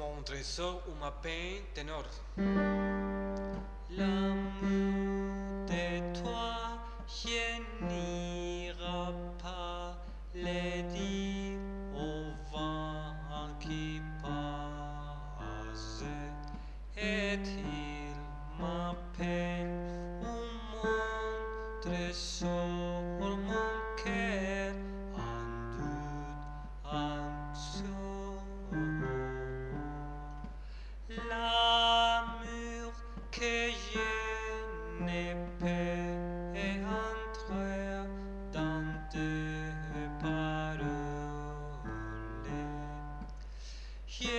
un trésor ou ma peine ténor. L'amour de toi, je n'irai pas le dire au vent qui passe. Est-il ma peine ou mon trésor, mon cœur en doute, en sort? L'amour que je ne peux entrer dans tes paroles. Je